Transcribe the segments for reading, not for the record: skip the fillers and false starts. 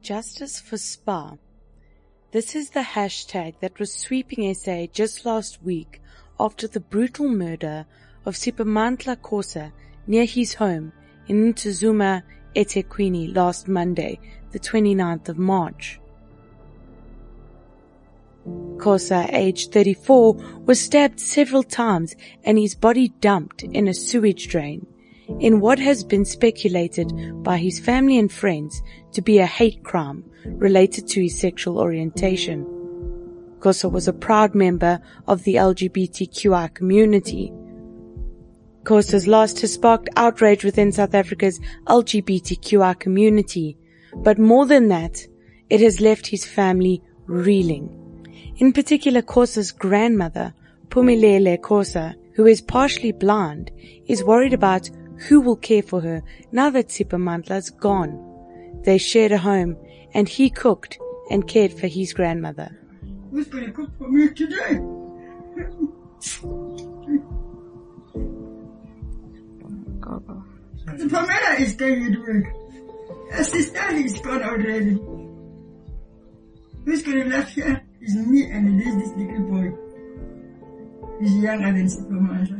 Justice for Spa. This is the hashtag that was sweeping SA just last week after the brutal murder of Siphamandla Khosa near his home in Ntuzuma, eThekwini last Monday, the 29th of March. Khosa, aged 34, was stabbed several times and his body dumped in a sewage drain, in what has been speculated by his family and friends to be a hate crime related to his sexual orientation. Khosa was a proud member of the LGBTQI community. Khosa's loss has sparked outrage within South Africa's LGBTQI community, but more than that, it has left his family reeling. In particular, Khosa's grandmother, Phumelele Khosa, who is partially blind, is worried about who will care for her now that Siphamandla's gone. They shared a home, and he cooked and cared for his grandmother. Who's going to cook for me today? The Pamela is going to work. Her sister is gone already. Who's going to left here? It's me and this little boy. He's younger than Siphamandla.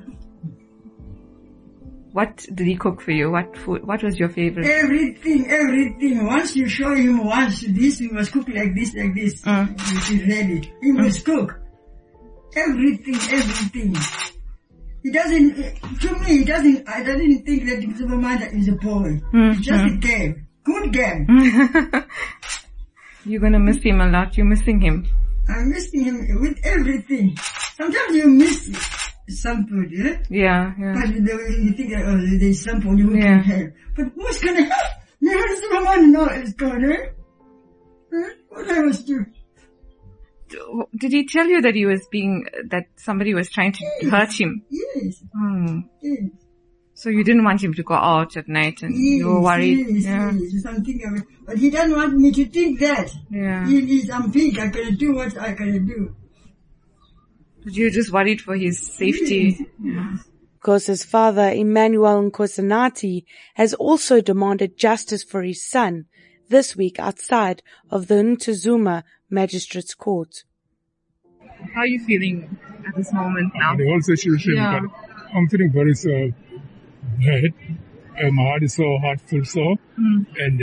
What did he cook for you? What food? What was your favorite? Everything. Once you show him this, we must cook like this. He's ready. He must cook. Everything. He doesn't, to me, I don't think that Siphamandla is a boy. It's just a girl. Good girl. You're gonna miss him a lot. You're missing him. I'm missing him with everything. Sometimes you miss some food, yeah? Yeah. But you think that, there's somebody who can help. But who's gonna help? No is gonna help. What I must do? Did he tell you that that somebody was trying to hurt him? Yes. Yes. So you didn't want him to go out at night and you were worried? Yes, something of it. But he doesn't want me to think that. Yeah. I'm big, I can do what I can do. But you're just worried for his safety. Yeah. Khosa's father, Emmanuel Nkosinati, has also demanded justice for his son this week outside of the Ntuzuma Magistrates Court. How are you feeling at this moment now? The whole situation, I'm feeling very bad. My heart is so heartful, and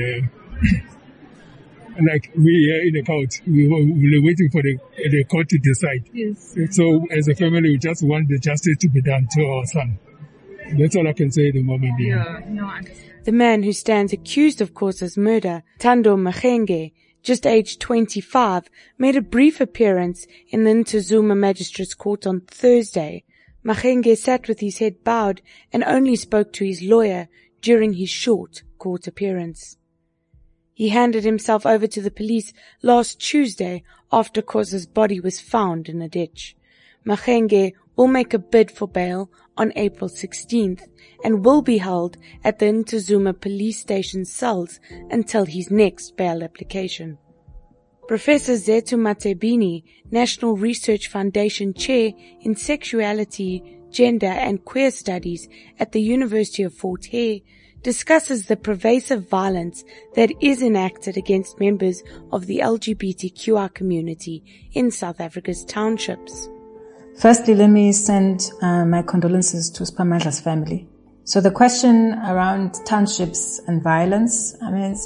like we are in the court, we were waiting for the court to decide. Yes. So as a family, we just want the justice to be done to our son. That's all I can say at the moment. Yeah, no, I understand. The man who stands accused of Khosa's murder, Thando Mahenge, just aged 25, made a brief appearance in the Ntuzuma Magistrates Court on Thursday. Mahenge sat with his head bowed and only spoke to his lawyer during his short court appearance. He handed himself over to the police last Tuesday after Khosa's body was found in a ditch. Mahenge will make a bid for bail on April 16th and will be held at the Ntuzuma police station cells until his next bail application. Professor Zethu Matebini, National Research Foundation Chair in Sexuality, Gender and Queer Studies at the University of Fort Hare, discusses the pervasive violence that is enacted against members of the LGBTQI community in South Africa's townships. Firstly, let me send my condolences to Siphamandla's family. So the question around townships and violence, I mean,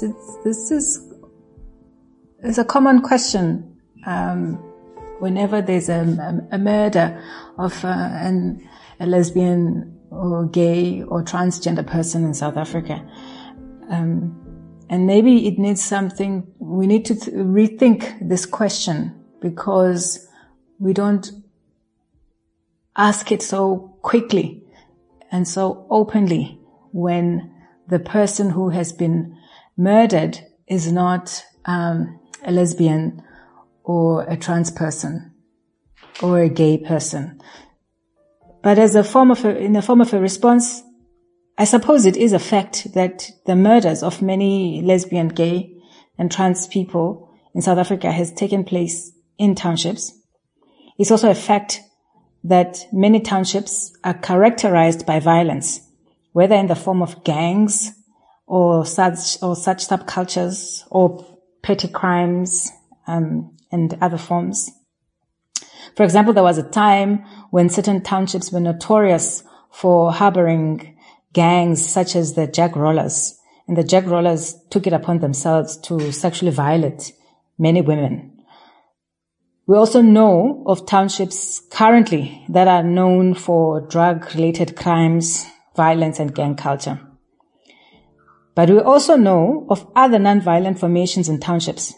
it's a common question whenever there's a murder of a lesbian or gay or transgender person in South Africa. And maybe it needs something, we need to rethink this question because we don't ask it so quickly and so openly when the person who has been murdered is not a lesbian or a trans person or a gay person. But in the form of a response, I suppose it is a fact that the murders of many lesbian, gay and trans people in South Africa has taken place in townships. It's also a fact that many townships are characterized by violence, whether in the form of gangs or such subcultures or petty crimes, and other forms. For example, there was a time when certain townships were notorious for harboring gangs such as the Jack Rollers. And the Jack Rollers took it upon themselves to sexually violate many women. We also know of townships currently that are known for drug-related crimes, violence, and gang culture. But we also know of other non-violent formations in townships.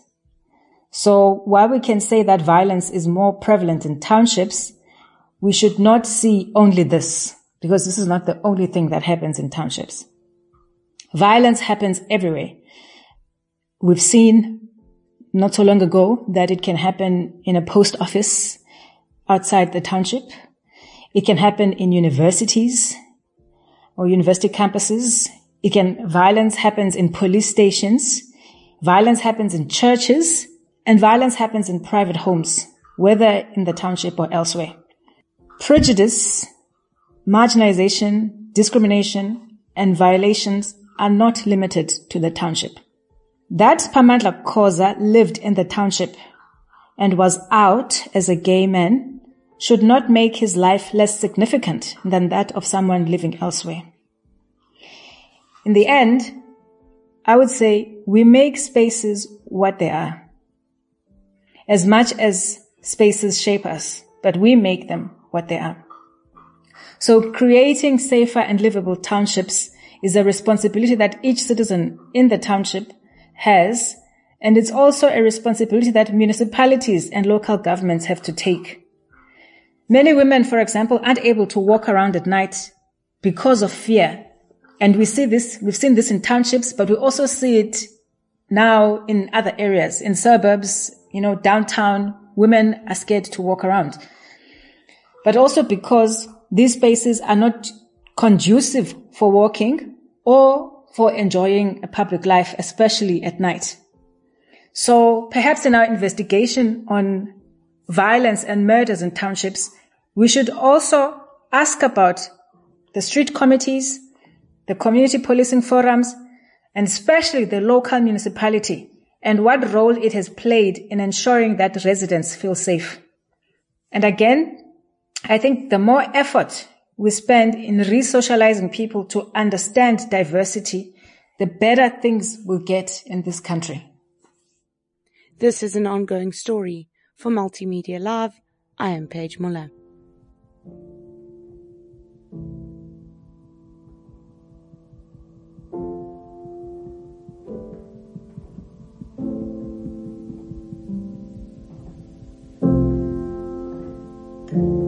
So while we can say that violence is more prevalent in townships, we should not see only this, because this is not the only thing that happens in townships. Violence happens everywhere. We've seen not so long ago that it can happen in a post office outside the township. It can happen in universities or university campuses. Violence happens in police stations. Violence happens in churches, and violence happens in private homes, whether in the township or elsewhere. Prejudice, marginalization, discrimination, and violations are not limited to the township. That Pamandla Khoza lived in the township and was out as a gay man should not make his life less significant than that of someone living elsewhere. In the end, I would say we make spaces what they are. As much as spaces shape us, but we make them what they are. So creating safer and livable townships is a responsibility that each citizen in the township has, and it's also a responsibility that municipalities and local governments have to take. Many women, for example, aren't able to walk around at night because of fear. And we've seen this in townships, but we also see it now in other areas, in suburbs, downtown, women are scared to walk around. But also because these spaces are not conducive for walking or for enjoying a public life, especially at night. So perhaps in our investigation on violence and murders in townships, we should also ask about the street committees, the community policing forums, and especially the local municipality, and what role it has played in ensuring that residents feel safe. And again, I think the more effort we spend in re-socializing people to understand diversity, the better things we'll get in this country. This is an ongoing story. For Multimedia Live, I am Paige Muller. Thank you.